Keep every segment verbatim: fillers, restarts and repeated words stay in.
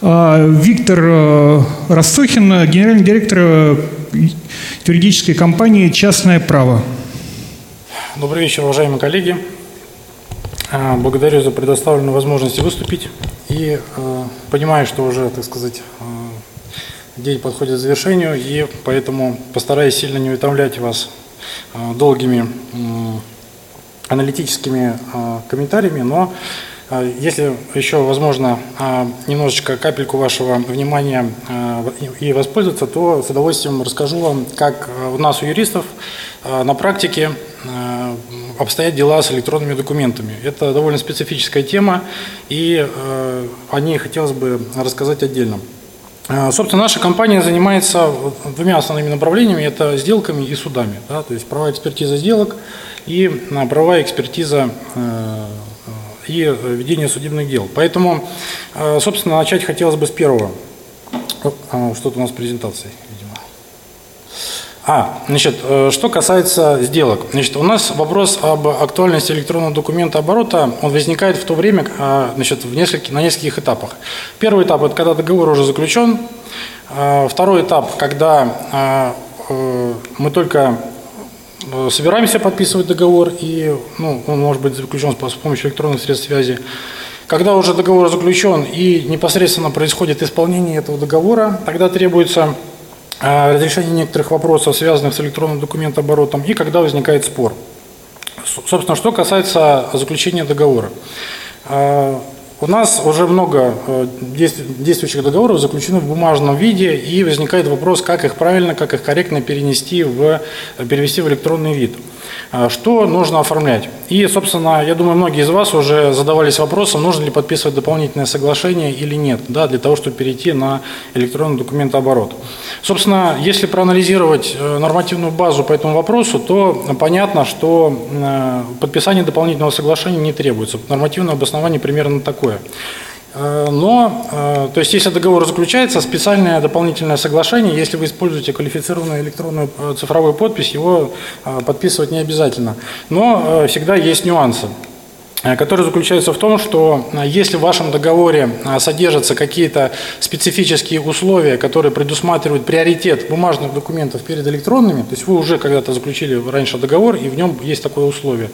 Виктор Ростохин, генеральный директор юридической компании «Частное право». Добрый вечер, уважаемые коллеги. Благодарю за предоставленную возможность выступить. И понимаю, что уже, так сказать, день подходит к завершению, и поэтому постараюсь сильно не утомлять вас долгими аналитическими комментариями, но если еще возможно немножечко капельку вашего внимания и воспользоваться, то с удовольствием расскажу вам, как у нас, у юристов, на практике обстоят дела с электронными документами. Это довольно специфическая тема, и о ней хотелось бы рассказать отдельно. Собственно, наша компания занимается двумя основными направлениями – это сделками и судами. Да, то есть правовая экспертиза сделок и правовая экспертиза и ведение судебных дел. Поэтому, собственно, начать хотелось бы с первого. Что-то у нас с презентацией, видимо. А, значит, что касается сделок. Значит, у нас вопрос об актуальности электронного документа оборота, он возникает в то время, значит, в нескольких, на нескольких этапах. Первый этап – это когда договор уже заключен. Второй этап – когда мы только собираемся подписывать договор, и ну, он может быть заключен с помощью электронных средств связи. Когда уже договор заключен и непосредственно происходит исполнение этого договора, тогда требуется разрешение некоторых вопросов, связанных с электронным документооборотом, и когда возникает спор. Собственно, что касается заключения договора. У нас уже много действующих договоров заключены в бумажном виде, и возникает вопрос, как их правильно, как их корректно перенести в, перевести в электронный вид. Что нужно оформлять? И, собственно, я думаю, многие из вас уже задавались вопросом, нужно ли подписывать дополнительное соглашение или нет, да, для того, чтобы перейти на электронный документооборот. Собственно, если проанализировать нормативную базу по этому вопросу, то понятно, что подписание дополнительного соглашения не требуется. Нормативное обоснование примерно такое. Но, то есть, если договор заключается, специальное дополнительное соглашение, если вы используете квалифицированную электронную цифровую подпись, его подписывать не обязательно. Но всегда есть нюансы, которые заключаются в том, что если в вашем договоре содержатся какие-то специфические условия, которые предусматривают приоритет бумажных документов перед электронными, то есть вы уже когда-то заключили раньше договор, и в нем есть такое условие,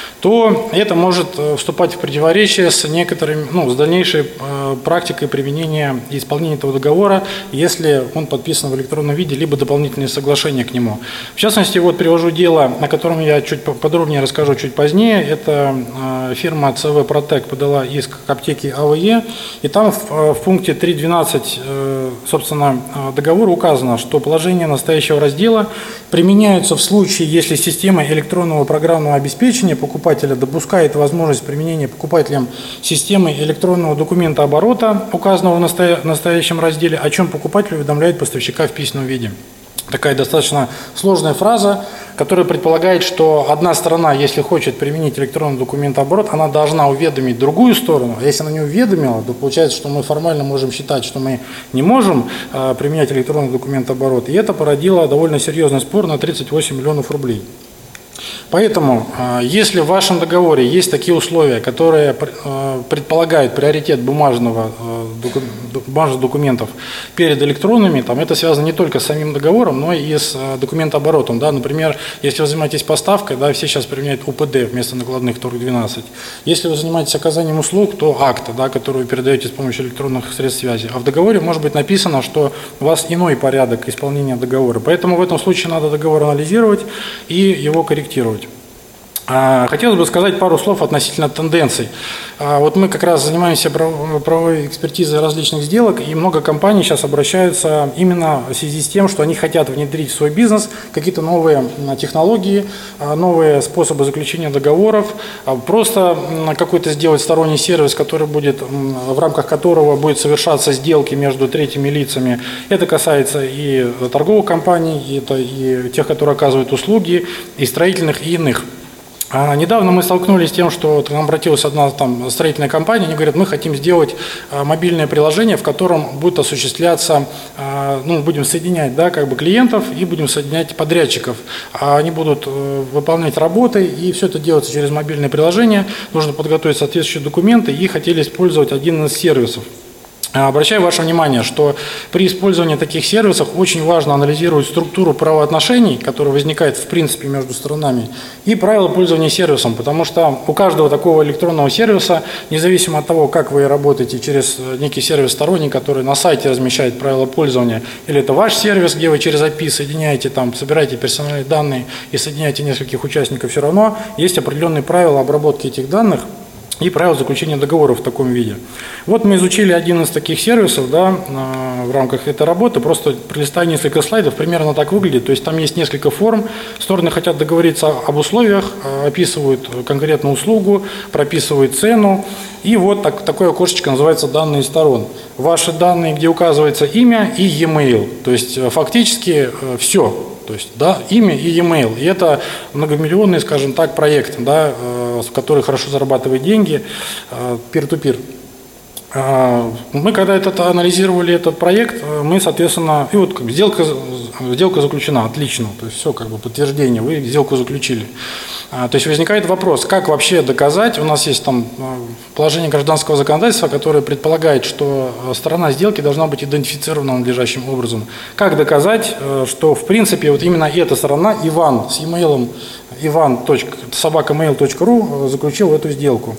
то это может вступать в противоречие с некоторыми, ну, с дальнейшей э, практикой применения и исполнения этого договора, если он подписан в электронном виде, либо дополнительные соглашения к нему. В частности, вот привожу дело, на котором я чуть подробнее расскажу чуть позднее. Это э, фирма цэ вэ Протек подала иск к аптеке а вэ е, и там в, в пункте три точка двенадцать, э, собственно, договора указано, что положения настоящего раздела применяются в случае, если система электронного программного обеспечения покупателя допускает возможность применения покупателям системы электронного документа оборота, указанного в настоящем разделе, о чем покупатель уведомляет поставщика в письменном виде. Такая достаточно сложная фраза, которая предполагает, что одна сторона, если хочет применить электронный документооборот, она должна уведомить другую сторону. А если она не уведомила, то получается, что мы формально можем считать, что мы не можем э, применять электронный документооборот. И это породило довольно серьезный спор на тридцать восемь миллионов рублей. Поэтому, если в вашем договоре есть такие условия, которые предполагают приоритет бумажного, бумажных документов перед электронными, там, это связано не только с самим договором, но и с документооборотом. Да? Например, если вы занимаетесь поставкой, да, все сейчас применяют у пэ дэ вместо накладных торг двенадцать. Если вы занимаетесь оказанием услуг, то акт, да, который вы передаете с помощью электронных средств связи. А в договоре может быть написано, что у вас иной порядок исполнения договора. Поэтому в этом случае надо договор анализировать и его корректировать. Хотелось бы сказать пару слов относительно тенденций. Вот мы как раз занимаемся правовой экспертизой различных сделок, и много компаний сейчас обращаются именно в связи с тем, что они хотят внедрить в свой бизнес какие-то новые технологии, новые способы заключения договоров, просто какой-то сделать сторонний сервис, который будет, в рамках которого будет совершаться сделки между третьими лицами. Это касается и торговых компаний, и, это и тех, которые оказывают услуги, и строительных, и иных. А недавно мы столкнулись с тем, что к нам обратилась одна там строительная компания, они говорят, мы хотим сделать а, мобильное приложение, в котором будет осуществляться, а, ну, будем соединять, да, как бы клиентов и будем соединять подрядчиков. А они будут а, выполнять работы, и все это делается через мобильное приложение, нужно подготовить соответствующие документы, и хотели использовать один из сервисов. Обращаю ваше внимание, что при использовании таких сервисов очень важно анализировать структуру правоотношений, которая возникает в принципе между сторонами, и правила пользования сервисом, потому что у каждого такого электронного сервиса, независимо от того, как вы работаете через некий сервис сторонний, который на сайте размещает правила пользования, или это ваш сервис, где вы через эй пи ай соединяете, там, собираете персональные данные и соединяете нескольких участников, все равно есть определенные правила обработки этих данных и правила заключения договоров в таком виде. Вот мы изучили один из таких сервисов, да, в рамках этой работы, просто пролистаю несколько слайдов, примерно так выглядит, то есть там есть несколько форм, стороны хотят договориться об условиях, описывают конкретную услугу, прописывают цену, и вот так, такое окошечко называется «Данные сторон». Ваши данные, где указывается имя и e-mail, то есть фактически все. То есть, да, имя и e-mail. И это многомиллионный, скажем так, проект, да, э, который хорошо зарабатывает деньги, э, peer-to-peer. Э, мы когда этот, анализировали этот проект, мы, соответственно, и вот как, сделка, сделка заключена, отлично, то есть все как бы подтверждение, вы сделку заключили. Э, то есть возникает вопрос, как вообще доказать, у нас есть там положение гражданского законодательства, которое предполагает, что сторона сделки должна быть идентифицирована надлежащим образом. Как доказать, что в принципе вот именно эта сторона, Иван с e-mail иван собака mail точка ру заключил эту сделку.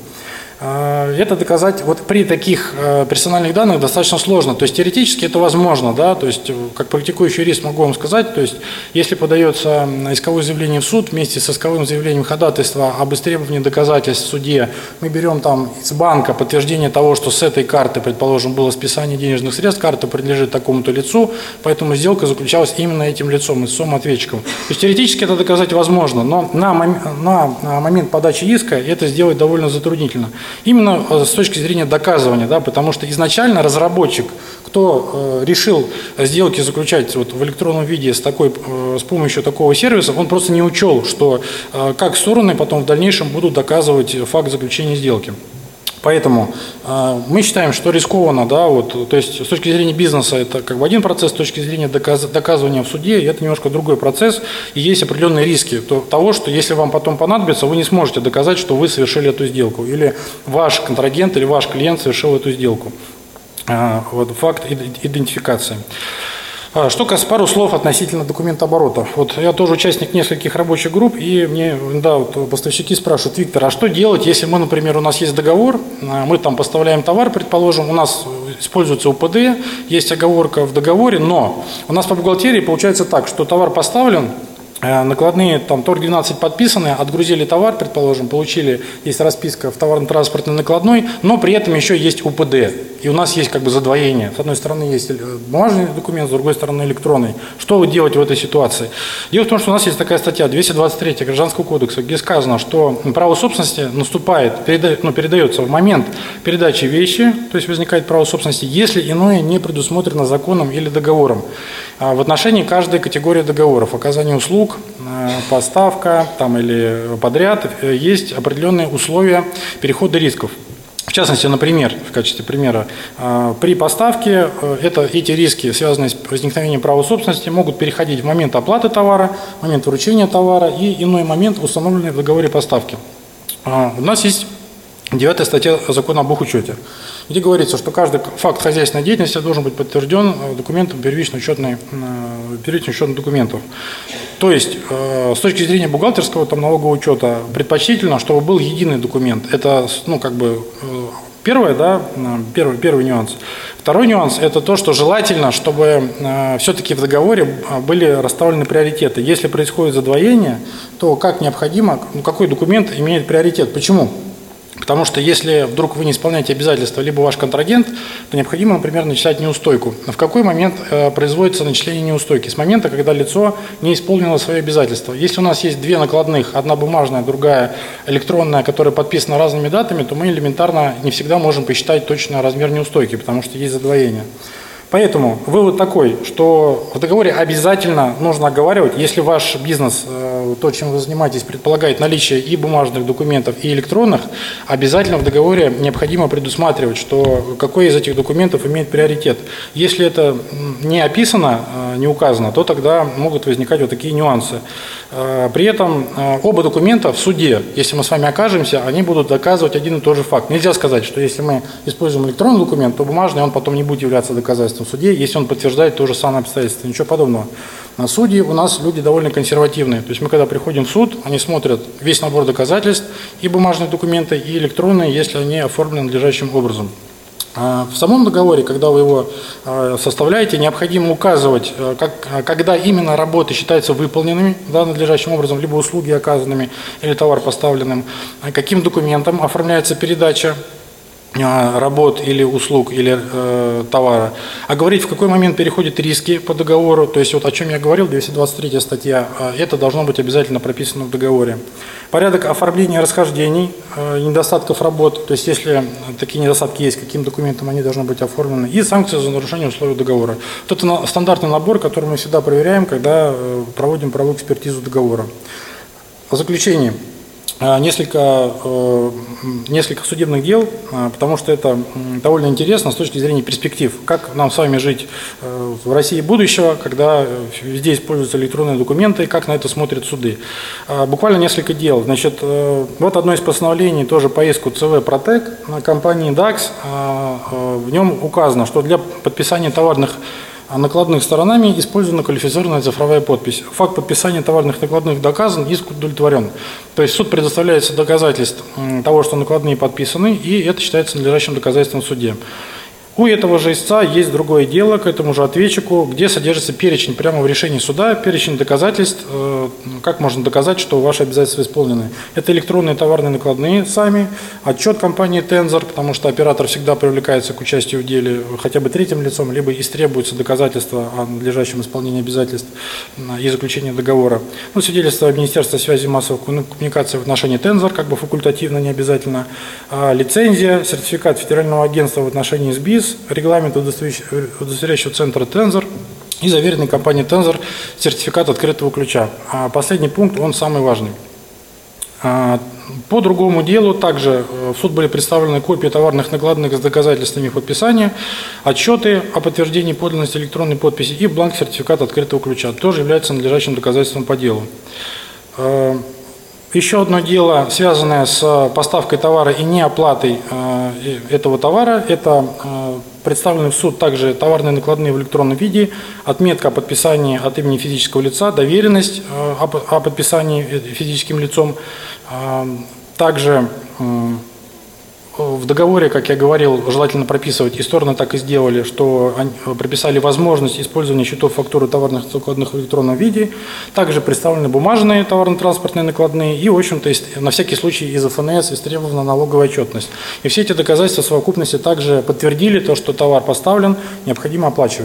Это доказать вот при таких персональных данных достаточно сложно. То есть теоретически это возможно, да, то есть как практикующий юрист могу вам сказать, то есть если подается исковое заявление в суд вместе с исковым заявлением ходатайства об истребовании доказательств в суде, мы берем там из банка подтверждение того, что с этой карты, предположим, было списание денежных средств, карта принадлежит такому-то лицу, поэтому сделка заключалась именно этим лицом, истцом ответчиком. То есть теоретически это доказать возможно, но на, на момент подачи иска это сделать довольно затруднительно. Именно с точки зрения доказывания, да, потому что изначально разработчик, кто э, решил сделки заключать вот в электронном виде с, такой, э, с помощью такого сервиса, он просто не учел, что э, как стороны потом в дальнейшем будут доказывать факт заключения сделки. Поэтому э, мы считаем, что рискованно, да, вот, то есть с точки зрения бизнеса это как бы один процесс, с точки зрения доказ, доказывания в суде это немножко другой процесс, и есть определенные риски то, того, что если вам потом понадобится, вы не сможете доказать, что вы совершили эту сделку, или ваш контрагент, или ваш клиент совершил эту сделку. Э, вот, факт идентификации. Что касается пару слов относительно документооборота. Вот я тоже участник нескольких рабочих групп, и мне, да, вот поставщики спрашивают: Виктор, а что делать, если мы, например, у нас есть договор, мы там поставляем товар, предположим, у нас используется у пэ дэ, есть оговорка в договоре, но у нас по бухгалтерии получается так, что товар поставлен, накладные, там, торг двенадцать подписаны, отгрузили товар, предположим, получили, есть расписка в товарно-транспортной накладной, но при этом еще есть у пэ дэ. И у нас есть как бы задвоение. С одной стороны есть бумажный документ, с другой стороны электронный. Что делать в этой ситуации? Дело в том, что у нас есть такая статья двести двадцать три Гражданского кодекса, где сказано, что право собственности наступает, переда, ну, передается в момент передачи вещи, то есть возникает право собственности, если иное не предусмотрено законом или договором. В отношении каждой категории договоров, оказание услуг, поставка там, или подряд, есть определенные условия перехода рисков. В частности, например, в качестве примера, при поставке это, эти риски, связанные с возникновением права собственности, могут переходить в момент оплаты товара, в момент вручения товара и иной момент, установленный в договоре поставки. У нас есть девятая статья закона об бухучете, где говорится, что каждый факт хозяйственной деятельности должен быть подтвержден документом первично-учетных первично документов. То есть, с точки зрения бухгалтерского там, налогового учета, предпочтительно, чтобы был единый документ. Это, ну, как бы, первое, да, первый, первый нюанс. Второй нюанс – это то, что желательно, чтобы все-таки в договоре были расставлены приоритеты. Если происходит задвоение, то как необходимо, ну, какой документ имеет приоритет? Почему? Потому что если вдруг вы не исполняете обязательства, либо ваш контрагент, то необходимо, например, начислять неустойку. В какой момент э, производится начисление неустойки? С момента, когда лицо не исполнило свои обязательства. Если у нас есть две накладных, одна бумажная, другая электронная, которая подписана разными датами, то мы элементарно не всегда можем посчитать точно размер неустойки, потому что есть задвоение. Поэтому вывод такой, что в договоре обязательно нужно оговаривать, если ваш бизнес то, чем вы занимаетесь, предполагает наличие и бумажных документов, и электронных, обязательно в договоре необходимо предусматривать, что какой из этих документов имеет приоритет. Если это не описано, не указано, то тогда могут возникать вот такие нюансы. При этом оба документа в суде, если мы с вами окажемся, они будут доказывать один и тот же факт. Нельзя сказать, что если мы используем электронный документ, то бумажный он потом не будет являться доказательством в суде, если он подтверждает то же самое обстоятельство. Ничего подобного. На суде у нас люди довольно консервативные. То есть мы когда приходим в суд, они смотрят весь набор доказательств, и бумажные документы, и электронные, если они оформлены надлежащим образом. В самом договоре, когда вы его составляете, необходимо указывать, как, когда именно работы считаются выполненными да, надлежащим образом, либо услуги оказанными, или товар поставленным, каким документом оформляется передача работ или услуг, или э, товара, а говорить, в какой момент переходят риски по договору, то есть вот о чем я говорил, двести двадцать третья статья, это должно быть обязательно прописано в договоре. Порядок оформления расхождений, э, недостатков работ, то есть если такие недостатки есть, каким документом они должны быть оформлены, и санкции за нарушение условий договора. Вот это на, стандартный набор, который мы всегда проверяем, когда э, проводим правовую экспертизу договора. В заключение. Несколько, несколько судебных дел, потому что это довольно интересно с точки зрения перспектив. Как нам с вами жить в России будущего, когда везде используются электронные документы, как на это смотрят суды. Буквально несколько дел. Значит, вот одно из постановлений, тоже по иску ЦВ «Протек» компании дакс. В нем указано, что для подписания товарных накладных сторонами использована квалифицированная цифровая подпись. Факт подписания товарных накладных доказан, иск удовлетворен. То есть суд предоставляется доказательств того, что накладные подписаны, и это считается надлежащим доказательством в суде. У этого же истца есть другое дело к этому же ответчику, где содержится перечень прямо в решении суда, перечень доказательств, как можно доказать, что ваши обязательства исполнены. Это электронные товарные накладные сами, отчет компании Tensor, потому что оператор всегда привлекается к участию в деле хотя бы третьим лицом, либо истребуется доказательства о надлежащем исполнении обязательств и заключении договора. Ну, свидетельство Министерства связи и массовых коммуникаций в отношении Tensor, как бы факультативно, не обязательно. А лицензия, сертификат Федерального агентства в отношении СБИС, регламент удостоверяющего центра Tensor и заверенный компанией Tensor сертификат открытого ключа. А последний пункт, он самый важный. По другому делу также в суд были представлены копии товарных накладных с доказательствами их подписания, отчеты о подтверждении подлинности электронной подписи и бланк сертификата открытого ключа. Тоже является надлежащим доказательством по делу. Еще одно дело, связанное с поставкой товара и неоплатой э, этого товара, это э, представлены в суд также товарные накладные в электронном виде, отметка о подписании от имени физического лица, доверенность э, о, о подписании физическим лицом, э, также э, в договоре, как я говорил, желательно прописывать, и стороны так и сделали, что они прописали возможность использования счетов фактуры товарных накладных в электронном виде. Также представлены бумажные товарно-транспортные накладные и, в общем-то, на всякий случай из эф эн эс истребована налоговая отчетность. И все эти доказательства в совокупности также подтвердили то, что товар поставлен, необходимо оплачивать.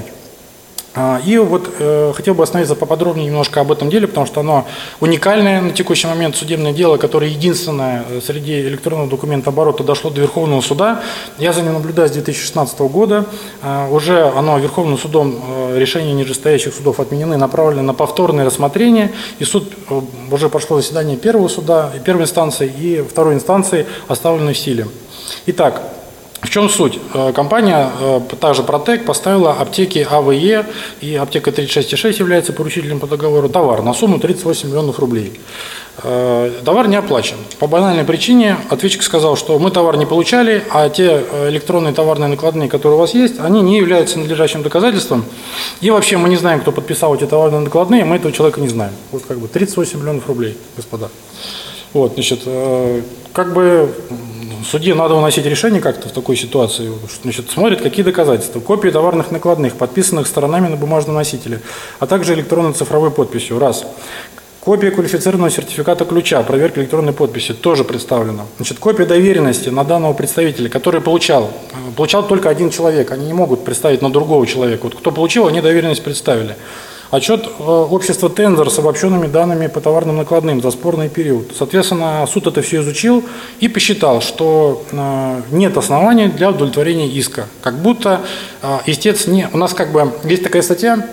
И вот э, хотел бы остановиться поподробнее немножко об этом деле, потому что оно уникальное на текущий момент судебное дело, которое единственное среди электронного документооборота дошло до Верховного суда. Я за ним наблюдаю с две тысячи шестнадцатого года. Э, уже оно Верховным судом, э, решения нижестоящих судов отменены, направлены на повторное рассмотрение. И суд, э, уже прошло заседание первого суда, первой инстанции и второй инстанции оставлены в силе. Итак, в чем суть? Компания, та же Протек, поставила аптеки а вэ е, и аптека тридцать шесть и шесть является поручителем по договору, товар на сумму тридцать восемь миллионов рублей. Товар не оплачен. По банальной причине ответчик сказал, что мы товар не получали, а те электронные товарные накладные, которые у вас есть, они не являются надлежащим доказательством. И вообще мы не знаем, кто подписал эти товарные накладные, мы этого человека не знаем. Вот как бы тридцать восемь миллионов рублей, господа. Вот, значит, как бы суде надо выносить решение как-то в такой ситуации. Значит, смотрит, какие доказательства. Копии товарных накладных, подписанных сторонами на бумажном носителе, а также электронной цифровой подписью. Раз. Копия квалифицированного сертификата ключа, проверка электронной подписи, тоже представлена. Значит, копия доверенности на данного представителя, который получал. Получал только один человек, они не могут представить на другого человека. Вот кто получил, они доверенность представили. Отчет общества Tensor с обобщенными данными по товарным накладным за спорный период. Соответственно, суд это все изучил и посчитал, что нет оснований для удовлетворения иска. Как будто истец не... У нас как бы есть такая статья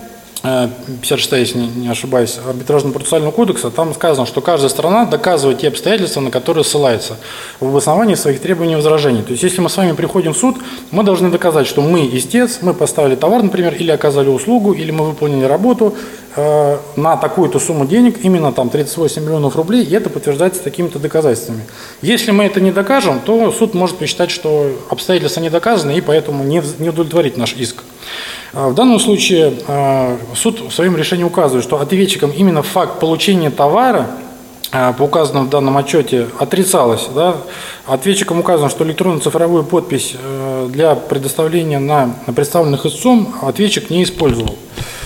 пятьдесят шестая, если не ошибаюсь, арбитражного процессуального кодекса, там сказано, что каждая сторона доказывает те обстоятельства, на которые ссылается в обосновании своих требований и возражений. То есть, если мы с вами приходим в суд, мы должны доказать, что мы истец, мы поставили товар, например, или оказали услугу, или мы выполнили работу э, на такую-то сумму денег, именно там тридцать восемь миллионов рублей, и это подтверждается такими-то доказательствами. Если мы это не докажем, то суд может посчитать, что обстоятельства не доказаны, и поэтому не, не удовлетворить наш иск. В данном случае суд в своем решении указывает, что ответчиком именно факт получения товара по указанному в данном отчете отрицалось. Да? Ответчикам указано, что электронно-цифровую подпись для предоставления на представленных истцом ответчик не использовал.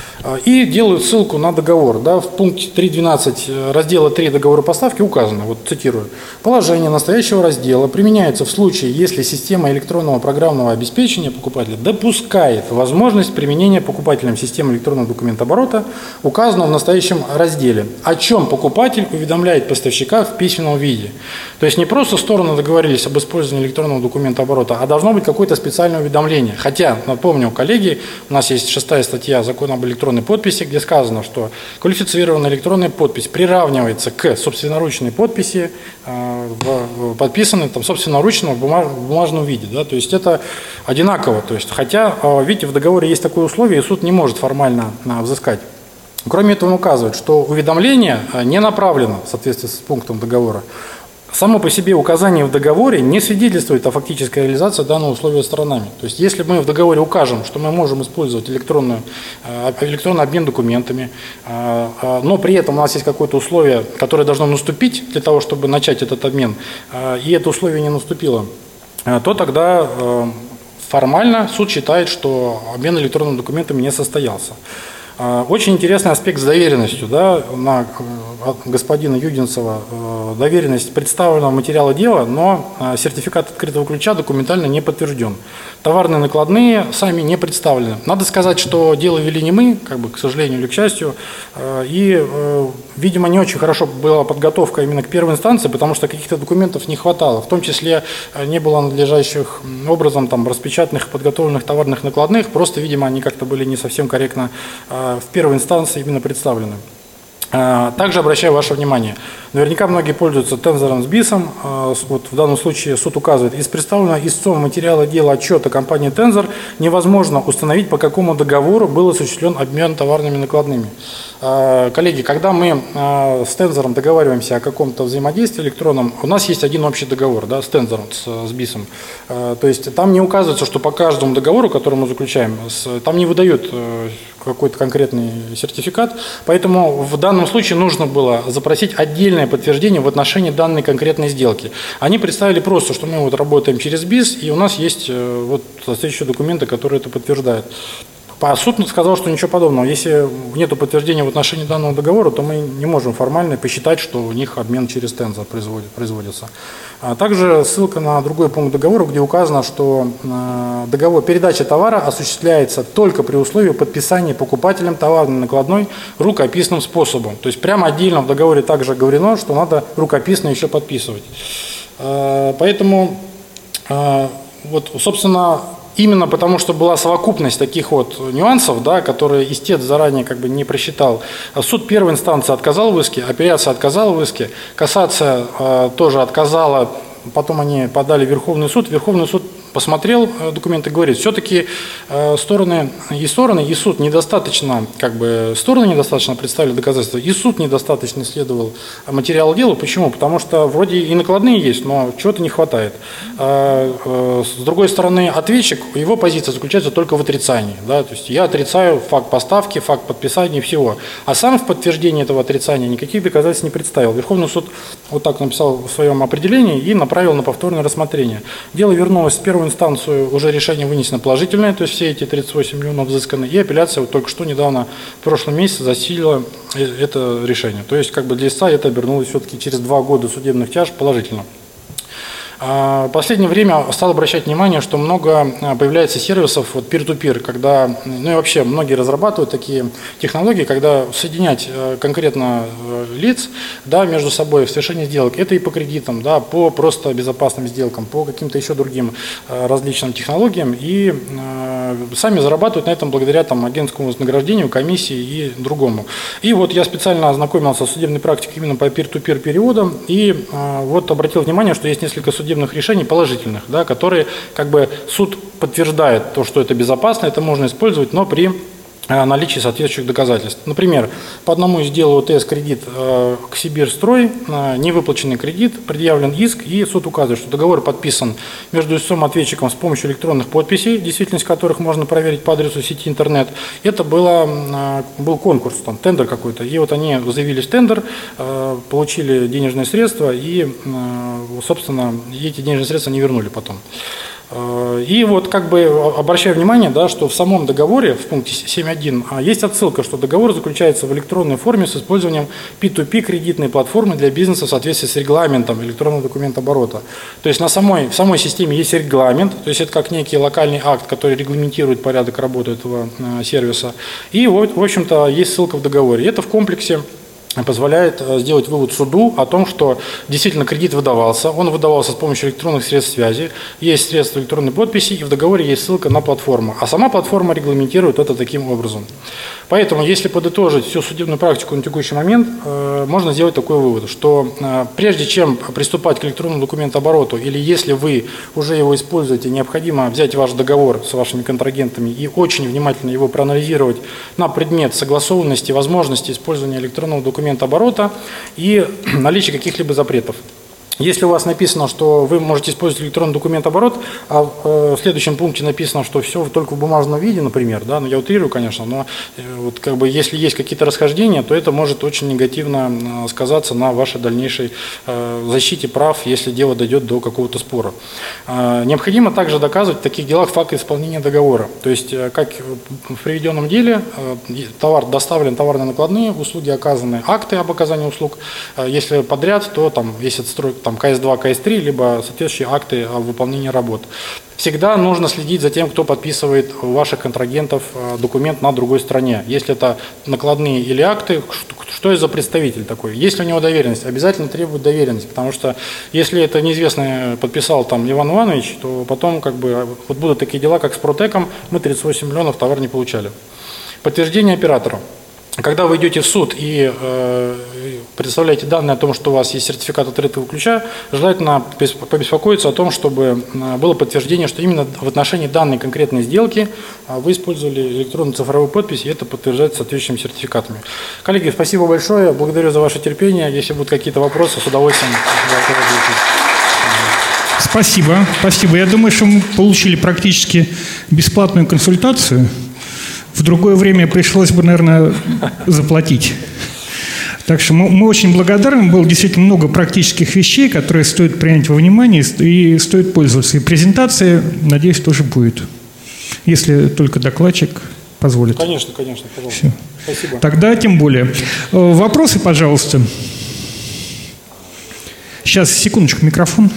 И делают ссылку на договор. Да, в пункте три точка двенадцать раздела три договора поставки указано, вот цитирую, положение настоящего раздела применяется в случае, если система электронного программного обеспечения покупателя допускает возможность применения покупателем системы электронного документооборота, указанного в настоящем разделе, о чем покупатель уведомляет поставщика в письменном виде. То есть не просто стороны договорились об использовании электронного документооборота, а должно быть какое-то специальное уведомление. Хотя, напомню, коллеги, у нас есть шестая статья закона об электронной подписи, где сказано, что квалифицированная электронная подпись приравнивается к собственноручной подписи, э, в, подписанной там, собственноручно в, бумаж, в бумажном виде. Да? То есть это одинаково. То есть, хотя, э, видите, в договоре есть такое условие, и суд не может формально э, взыскать. Кроме этого, он указывает, что уведомление не направлено в соответствии с пунктом договора. Само по себе указание в договоре не свидетельствует о фактической реализации данного условия сторонами. То есть, если мы в договоре укажем, что мы можем использовать электронную, электронный обмен документами, но при этом у нас есть какое-то условие, которое должно наступить для того, чтобы начать этот обмен, и это условие не наступило, то тогда формально суд считает, что обмен электронными документами не состоялся. Очень интересный аспект с доверенностью. Да, на господина Юдинцева доверенность представленного материала дела, но сертификат открытого ключа документально не подтвержден. Товарные накладные сами не представлены. Надо сказать, что дело вели не мы, как бы, к сожалению или к счастью, и, видимо, не очень хорошо была подготовка именно к первой инстанции, потому что каких-то документов не хватало, в том числе не было надлежащих образом там, распечатанных, подготовленных товарных накладных, просто, видимо, они как-то были не совсем корректно в первой инстанции именно представлены. Также обращаю ваше внимание, наверняка многие пользуются тензором с бисом, вот в данном случае суд указывает, из представленного истцом материала дела отчета компании Тензор невозможно установить, по какому договору был осуществлен обмен товарными накладными. Коллеги, когда мы с Тензором договариваемся о каком-то взаимодействии электронном, у нас есть один общий договор, да, с Тензором, с, с бисом. То есть там не указывается, что по каждому договору, который мы заключаем, там не выдают какой-то конкретный сертификат, поэтому в данном случае нужно было запросить отдельное подтверждение в отношении данной конкретной сделки. Они представили просто, что мы вот работаем через бис, и у нас есть вот соответствующие документы, которые это подтверждают. А суд сказал, что ничего подобного. Если нет подтверждения в отношении данного договора, то мы не можем формально посчитать, что у них обмен через Тензор производится. А также ссылка на другой пункт договора, где указано, что договор передача товара осуществляется только при условии подписания покупателем товарной накладной рукописным способом. То есть прямо отдельно в договоре также говорено, что надо рукописно еще подписывать. Поэтому, вот, собственно, именно потому, что была совокупность таких вот нюансов, да, которые истец заранее как бы не просчитал. Суд первой инстанции отказал в иске, апелляция отказала в иске, кассация э, тоже отказала, потом они подали в Верховный суд. Верховный суд посмотрел документы и говорит, все-таки э, стороны и стороны, и суд недостаточно, как бы, стороны недостаточно представили доказательства, и суд недостаточно исследовал материал дела. Почему? Потому что вроде и накладные есть, но чего-то не хватает. Э, э, с другой стороны, ответчик, его позиция заключается только в отрицании. Да? То есть я отрицаю факт поставки, факт подписания, всего. А сам в подтверждении этого отрицания никаких доказательств не представил. Верховный суд вот так написал в своем определении и направил на повторное рассмотрение. Дело вернулось в первую инстанцию, уже решение вынесено положительное, то есть все эти тридцать восемь миллионов взысканы, и апелляция вот только что недавно, в прошлом месяце, засилила это решение. То есть как бы для истца это обернулось все-таки через два года судебных тяжб положительно. В последнее время стал обращать внимание, что много появляется сервисов вот peer-to-peer, когда, ну и вообще многие разрабатывают такие технологии, когда соединять конкретно лиц, да, между собой в совершении сделок. Это и по кредитам, да, по просто безопасным сделкам, по каким-то еще другим различным технологиям. И сами зарабатывают на этом благодаря там, агентскому вознаграждению, комиссии и другому. И вот я специально ознакомился с судебной практикой именно по пир-ту-пир переводам и вот обратил внимание, что есть несколько судебных решений положительных, да, которые как бы суд подтверждает то, что это безопасно, это можно использовать, но при наличии соответствующих доказательств. Например, по одному из дел ОТС-кредит э, к Сибирстрой, э, невыплаченный кредит, предъявлен иск, и суд указывает, что договор подписан между истцом и ответчиком с помощью электронных подписей, действительность которых можно проверить по адресу сети интернет. Это было, э, был конкурс, там, тендер какой-то, и вот они заявились в тендер, э, получили денежные средства, и, э, собственно, эти денежные средства не вернули потом. И вот как бы обращаю внимание, да, что в самом договоре, в пункте семь точка один, есть отсылка, что договор заключается в электронной форме с использованием пи ту пи кредитной платформы для бизнеса в соответствии с регламентом электронного документа оборота. То есть на самой, в самой системе есть регламент, то есть это как некий локальный акт, который регламентирует порядок работы этого э, сервиса. И вот, в общем-то, есть ссылка в договоре. И это в комплексе позволяет сделать вывод суду о том, что действительно кредит выдавался, он выдавался с помощью электронных средств связи, есть средства электронной подписи, и в договоре есть ссылка на платформу. А сама платформа регламентирует это таким образом. Поэтому, если подытожить всю судебную практику на текущий момент, э, можно сделать такой вывод, что э, прежде чем приступать к электронному документообороту, или если вы уже его используете, необходимо взять ваш договор с вашими контрагентами и очень внимательно его проанализировать на предмет согласованности, возможности использования электронного документооборота и наличия каких-либо запретов. Если у вас написано, что вы можете использовать электронный документооборот, а в следующем пункте написано, что все только в бумажном виде, например, да, ну я утрирую, конечно, но вот как бы если есть какие-то расхождения, то это может очень негативно сказаться на вашей дальнейшей защите прав, если дело дойдет до какого-то спора. Необходимо также доказывать в таких делах факт исполнения договора. То есть, как в приведенном деле, товар доставлен, товарные накладные, услуги оказаны, акты об оказании услуг. Если подряд, то там, если это строит там ка эс два, ка эс три, либо соответствующие акты о выполнении работ. Всегда нужно следить за тем, кто подписывает у ваших контрагентов документ на другой стороне. Если это накладные или акты, что это за представитель такой? Есть ли у него доверенность? Обязательно требует доверенность, потому что если это неизвестный подписал там Иван Иванович, то потом как бы вот будут такие дела, как с Протеком, мы тридцать восемь миллионов товар не получали. Подтверждение оператора. Когда вы идете в суд и э, предоставляете данные о том, что у вас есть сертификат открытого ключа, желательно побеспокоиться о том, чтобы было подтверждение, что именно в отношении данной конкретной сделки вы использовали электронную цифровую подпись, и это подтверждается соответствующими сертификатами. Коллеги, спасибо большое, благодарю за ваше терпение. Если будут какие-то вопросы, с удовольствием. Спасибо, спасибо. Я думаю, что мы получили практически бесплатную консультацию. В другое время пришлось бы, наверное, заплатить. Так что мы, мы очень благодарны. Было действительно много практических вещей, которые стоит принять во внимание и стоит пользоваться. И презентация, надеюсь, тоже будет. Если только докладчик позволит. Конечно, конечно, пожалуйста. Все. Спасибо. Тогда тем более. Вопросы, пожалуйста. Сейчас, секундочку, микрофон.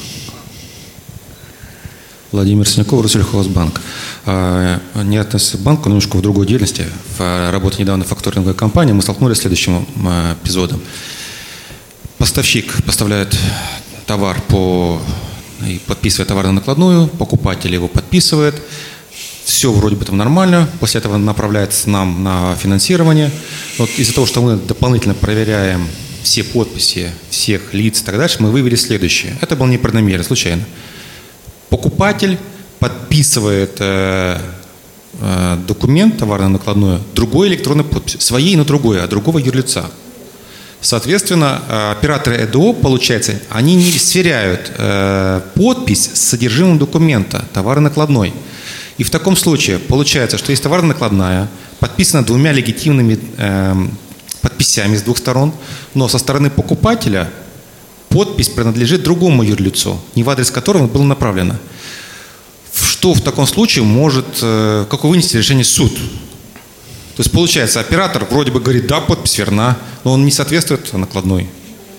Владимир Синяков, Россельхозбанк. Не относится к банку, немножко в другой деятельности. В работе недавно в факторинговой компании мы столкнулись с следующим эпизодом. Поставщик поставляет товар по, и подписывает товар на накладную, покупатель его подписывает. Все вроде бы там нормально. После этого направляется нам на финансирование. Вот из-за того, что мы дополнительно проверяем все подписи всех лиц и так дальше, мы вывели следующее. Это был непреднамеренно, случайно. Покупатель подписывает э, э, документ, товар на накладную, другой электронной подписью, своей на другой, а другого юрлица. Соответственно, э, операторы э дэ о, получается, они не сверяют э, подпись с содержимым документа, товара накладной. И в таком случае получается, что есть товарная накладная, подписана двумя легитимными э, подписями с двух сторон, но со стороны покупателя подпись принадлежит другому юрлицу, не в адрес которого было направлено. Что в таком случае может, какое вынести решение суд? То есть получается, оператор вроде бы говорит, да, подпись верна, но он не соответствует накладной.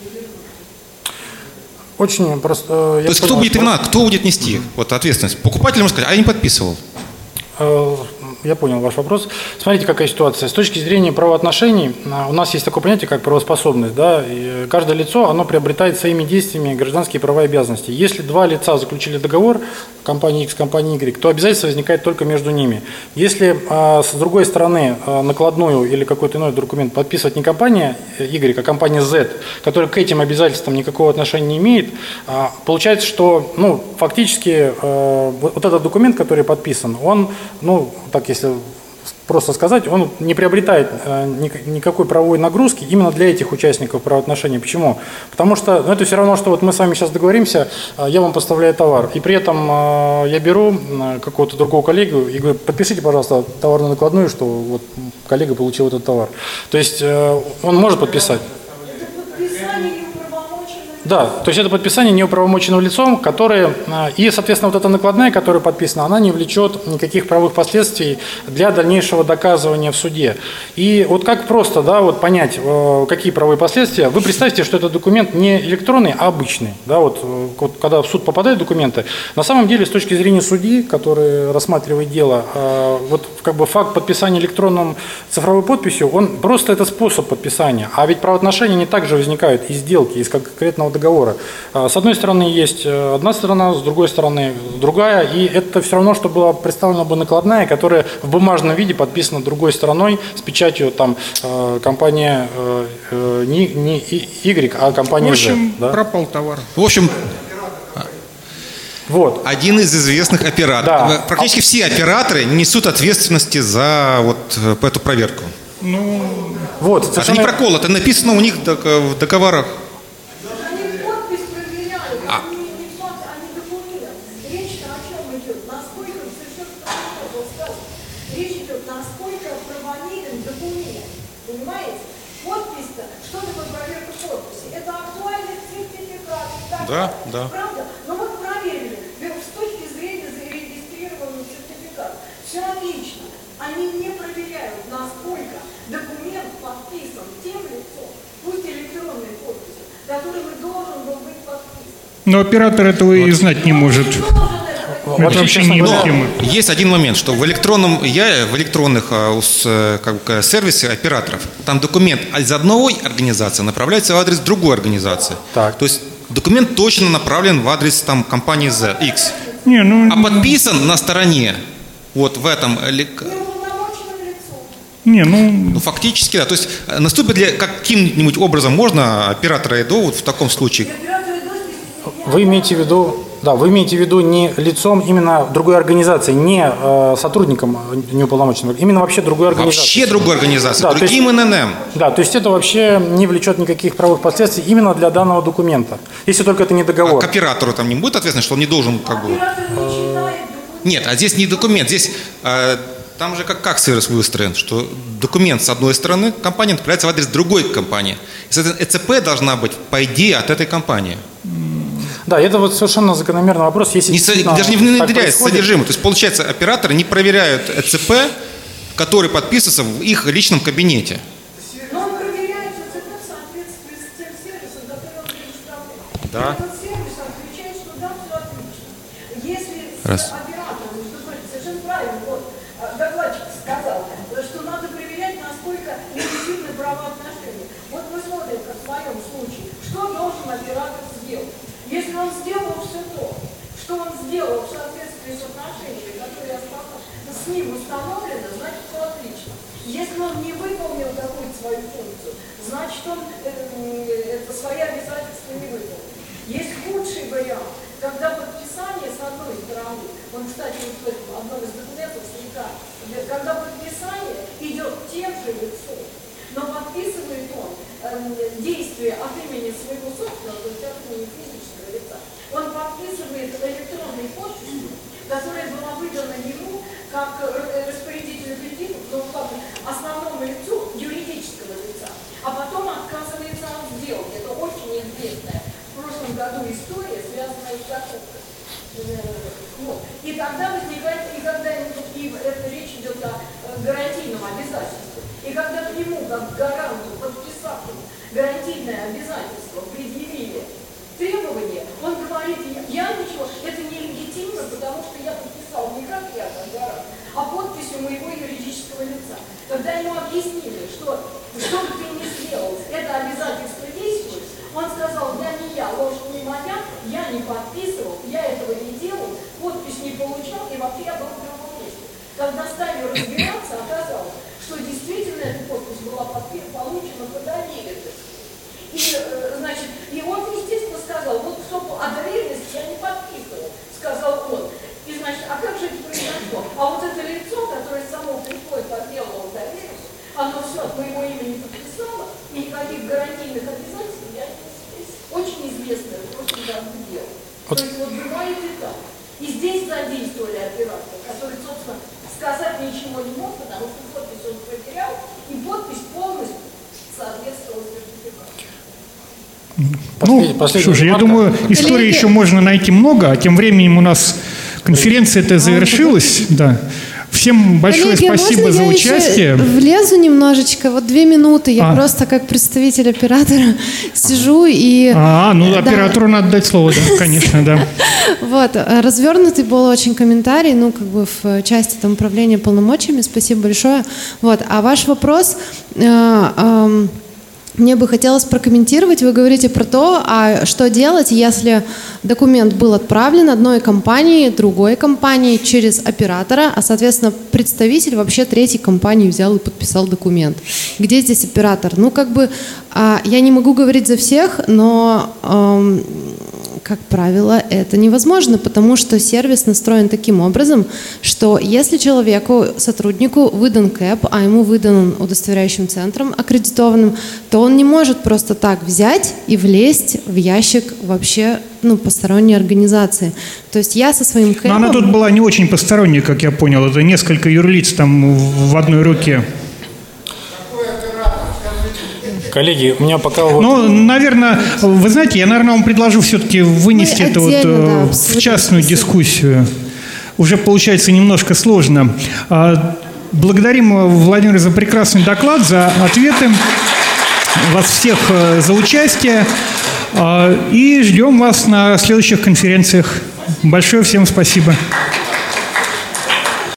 Очень просто. То есть кто будет виноват, кто будет нести вот, ответственность? Покупатель может сказать, а я не подписывал. я понял ваш вопрос. Смотрите, какая ситуация. С точки зрения правоотношений, у нас есть такое понятие, как правоспособность. Да? И каждое лицо, оно приобретает своими действиями гражданские права и обязанности. Если два лица заключили договор, компания X, компания Y, то обязательство возникает только между ними. Если а, с другой стороны а, накладную или какой-то иной документ подписывает не компания Y, а компания Z, которая к этим обязательствам никакого отношения не имеет, а, получается, что ну, фактически а, вот этот документ, который подписан, он, ну, так если просто сказать, он не приобретает э, никакой правовой нагрузки именно для этих участников правоотношений. Почему? Потому что ну, это все равно, что вот мы с вами сейчас договоримся, э, я вам поставляю товар, и при этом э, я беру э, какого-то другого коллегу и говорю, подпишите, пожалуйста, товарную накладную, что вот коллега получил этот товар. То есть э, он может подписать. Да, то есть это подписание неуправомоченным лицом, которое, и, соответственно, вот эта накладная, которая подписана, она не влечет никаких правовых последствий для дальнейшего доказывания в суде. И вот как просто, да, вот понять, какие правовые последствия, вы представьте, что этот документ не электронный, а обычный. Да, вот, вот когда в суд попадают документы, на самом деле, с точки зрения судьи, который рассматривает дело, вот как бы факт подписания электронным цифровой подписью, он просто это способ подписания. А ведь правоотношения не так же возникают из сделки, из конкретного договора. договора. С одной стороны есть одна сторона, с другой стороны другая, и это все равно, что была представлена бы накладная, которая в бумажном виде подписана другой стороной с печатью там компания не, не Y, а компания Z. В общем, да? пропал товар. В общем, вот. Один из известных операторов. Да. Практически все операторы несут ответственности за вот эту проверку. Ну, вот, совершенно... Это не прокол, это написано у них в договорах. Да, да. Правда? Но вот проверили, с точки зрения зарегистрированного сертификата, все отлично. Они не проверяют, насколько документ подписан тем лицом, пусть электронной подписью, которым должен был быть подписан. Но оператор этого вот. И знать не может. Вот это вообще не Но есть один момент, что в электронном, я в электронных как бы, сервисе операторов, там документ из одной организации направляется в адрес другой организации. Так. То есть документ точно направлен в адрес там, компании Z, X. Не, ну, а подписан на стороне, вот в этом... Не, ну... ну... Фактически, да. То есть наступит ли каким-нибудь образом можно оператора ИДО вот в таком случае? Вы имеете в виду... Да, вы имеете в виду не лицом именно другой организации, не э, сотрудником неуполномоченного, именно вообще другой организации. Вообще другой организации, да, другим есть, эн эн эм. Да, то есть это вообще не влечет никаких правовых последствий именно для данного документа, если только это не договор. А к оператору там не будет ответственности, что он не должен как бы... Нет, а здесь не документ, здесь... Э, там же как, как сервис выстроен, что документ с одной стороны, компания отправляется в адрес другой компании. И, соответственно, э цэ пэ должна быть, по идее, от этой компании. Да, это вот совершенно закономерный вопрос. Если не, даже не внедряется содержимое. То есть, получается, операторы не проверяют э цэ пэ, который подписывается в их личном кабинете. Но он проверяет э цэ пэ в соответствии с тем сервисом, который он предоставляет. Да. Этот сервис отвечает, что да, все отлично. Если Раз. с оператором, что совершенно правильно, вот, докладчик сказал, что надо проверять, насколько легитимны правоотношения. Вот мы смотрим, как в моем случае, что должен оператор сделать. Если он сделал все то, что он сделал в соответствии с отношениями, которые я сказала, с ним установлено, значит, все отлично. Если он не выполнил какую-то свою функцию, значит, он э, это свои обязательства не выполнил. Есть худший вариант, когда подписание с одной стороны, он, кстати, вот в одном из документов слегка, когда подписание идет тем же лицом, но подписывает он э, действие от имени своего собственного, то есть от имени физического лица. Он подписывает электронной подписью, которая была выдана ему как распорядителю кредитов, но как основному лицу юридического лица, а потом отказывается от сделки. Это очень известная в прошлом году история, связанная с закупкой. Вот. И тогда возникает, и когда и это речь идет о гарантийном обязательстве, и когда к нему, как гаранту, подписавшему гарантийное обязательство, предъявили требования, он говорит, я ничего, это нелегитимно, потому что я подписал не как я, как гарант, а а подпись у моего юридического лица. Когда ему объяснили, что что бы ты ни сделал, это обязательство действует, он сказал, да не я, ложь не моя, я не подписывал, я этого не делал, подпись не получал, и вообще я был в другом месте. Когда стали разбираться, оказалось, что действительно эта подпись была получена по доверенности. И, значит, и он, естественно, сказал, вот что, а доверенность я не подписывал, сказал он. И, значит, а как же это произошло? А вот это лицо, которое само приходит, подделало доверенность, оно все от моего имени подписало, и никаких гарантийных обязательств я не здесь. Очень известное, просто давно дело. То есть вот бывает и так. И здесь задействовали оператора, который, собственно, сказать ничего не мог, потому что подпись он потерял, и подпись полностью соответствовала сертификату. Ну, Последний, слушай, я марка. думаю, истории Коллеги... еще можно найти много, а тем временем у нас конференция это завершилась. Да. Всем большое Коллеги, спасибо можно за я участие. Еще влезу немножечко, вот две минуты, я А. просто как представитель оператора сижу и... А, ну Да. оператору надо дать слово, да, конечно, да. Вот, развернутый был очень комментарий, ну, как бы в части там управления полномочиями, спасибо большое. Вот, а ваш вопрос... э, эм, Мне бы хотелось прокомментировать. Вы говорите про то, а что делать, если документ был отправлен одной компании, другой компании через оператора, а, соответственно, представитель вообще третьей компании взял и подписал документ. Где здесь оператор? Ну, как бы, я не могу говорить за всех, но, как правило, это невозможно, потому что сервис настроен таким образом, что если человеку, сотруднику выдан КЭП, а ему выдан он удостоверяющим центром аккредитованным, то он не может просто так взять и влезть в ящик вообще, ну, посторонней организации. То есть я со своим КЭПом... Но она тут была не очень посторонняя, как я понял. Это несколько юрлиц там в одной руке. Коллеги, у меня пока вот... Ну, наверное, вы знаете, я, наверное, вам предложу все-таки вынести Мы это вот отдельно, да, э, в абсолютно. частную дискуссию. Уже получается немножко сложно. А, Благодарим Владимира за прекрасный доклад, за ответы. Вас всех э, за участие. А, И ждем вас на следующих конференциях. Большое всем спасибо.